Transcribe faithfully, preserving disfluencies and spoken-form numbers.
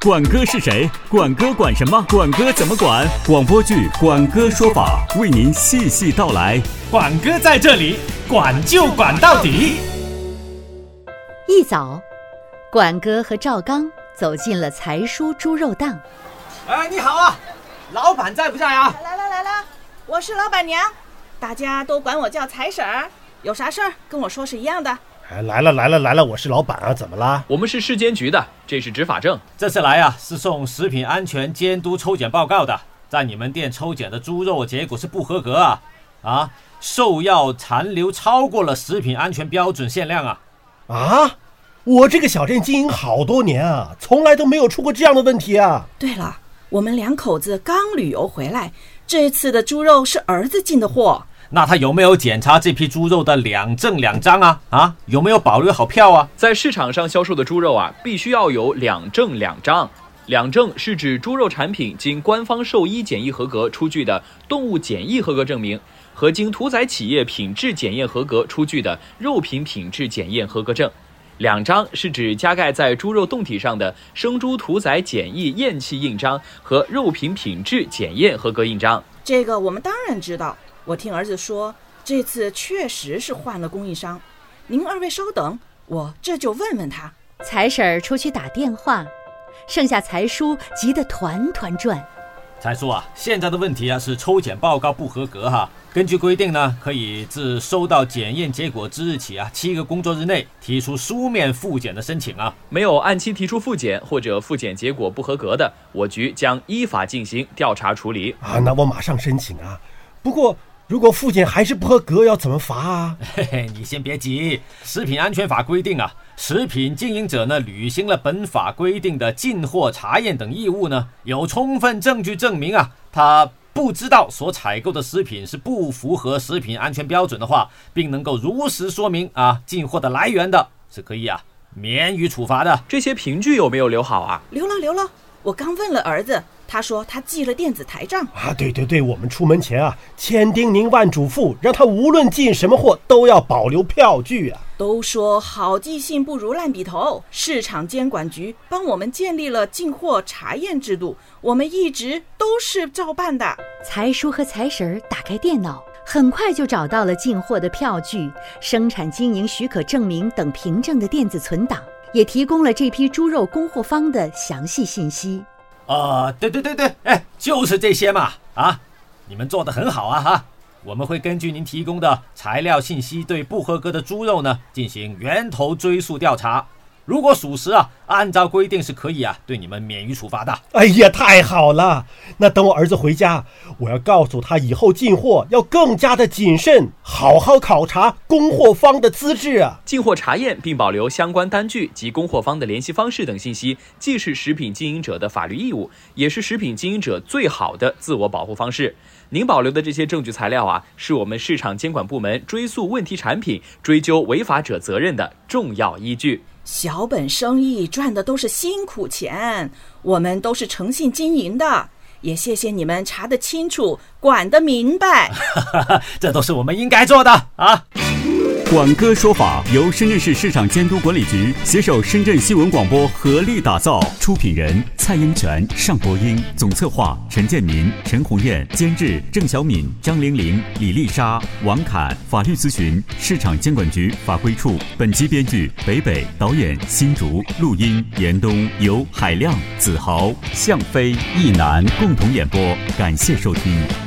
管哥是谁？管哥管什么？管哥怎么管？广播剧《管哥说法》为您细细道来。 管哥在这里，管就管到底。 一早，管哥和赵刚走进了财叔猪肉档。 哎，你好啊，老板在不在啊？ 来了来了，我是老板娘，大家都管我叫财婶儿，有啥事儿跟我说是一样的。 哎，来了来了来了，我是老板啊，怎么啦？ 我们是市监局的，这是执法证。 这次来啊，是送食品安全监督抽检报告的，在你们店抽检的猪肉结果是不合格啊！啊，兽药残留超过了食品安全标准限量啊！ 啊，我这个小店经营好多年啊，从来都没有出过这样的问题啊！ 对了，我们两口子刚旅游回来，这次的猪肉是儿子进的货。 那他有没有检查这批猪肉的两证两章啊？啊，有没有保留好票啊？ 在市场上销售的猪肉啊，必须要有两证两章。两证是指猪肉产品经官方兽医检疫合格出具的动物检疫合格证明，和经屠宰企业品质检验合格出具的肉品品质检验合格证。两章是指加盖在猪肉冻体上的生猪屠宰检疫验气印章和肉品品质检验合格印章。 这个我们当然知道，我听儿子说，这次确实是换了供应商。您二位稍等，我这就问问他。 财婶儿出去打电话，剩下财叔急得团团转。 财叔啊，现在的问题啊是抽检报告不合格哈。根据规定呢，可以自收到检验结果之日起啊，七个工作日内提出书面复检的申请啊。 没有按期提出复检或者复检结果不合格的，我局将依法进行调查处理。 啊，那我马上申请啊。不过如果复检还是不合格，要怎么罚啊？ 嘿嘿，你先别急，食品安全法规定啊，食品经营者呢履行了本法规定的进货查验等义务呢，有充分证据证明啊，他不知道所采购的食品是不符合食品安全标准的话，并能够如实说明啊进货的来源的，是可以啊免予处罚的。 这些凭据有没有留好啊？ 留了留了，我刚问了儿子，他说他记了电子台账啊。对对对，我们出门前啊，千叮咛万嘱咐，让他无论进什么货都要保留票据啊。 都说好记性不如烂笔头，市场监管局帮我们建立了进货查验制度，我们一直都是照办的。 财叔和财婶儿打开电脑，很快就找到了进货的票据、生产经营许可证明等凭证的电子存档，也提供了这批猪肉供货方的详细信息。 呃，对对对对，哎，就是这些嘛，啊，你们做得很好啊哈。我们会根据您提供的材料信息，对不合格的猪肉呢进行源头追溯调查。如果属实啊，按照规定是可以啊对你们免于处罚的。 哎呀，太好了！那等我儿子回家，我要告诉他以后进货要更加的谨慎，好好考察供货方的资质啊。 进货查验并保留相关单据及供货方的联系方式等信息，既是食品经营者的法律义务，也是食品经营者最好的自我保护方式。您保留的这些证据材料啊，是我们市场监管部门追溯问题产品、追究违法者责任的重要依据。 小本生意赚的都是辛苦钱，我们都是诚信经营的，也谢谢你们查得清楚，管得明白。 这都是我们应该做的啊。 管哥说法由深圳市市场监督管理局携手深圳新闻广播合力打造，出品人蔡英权、尚博英，总策划陈建民、陈红艳，监制郑小敏、张玲玲、李丽莎、王侃，法律咨询市场监管局法规处。本集编剧北北，导演新竹，录音严冬，由海亮、子豪、向飞、一南共同演播，感谢收听。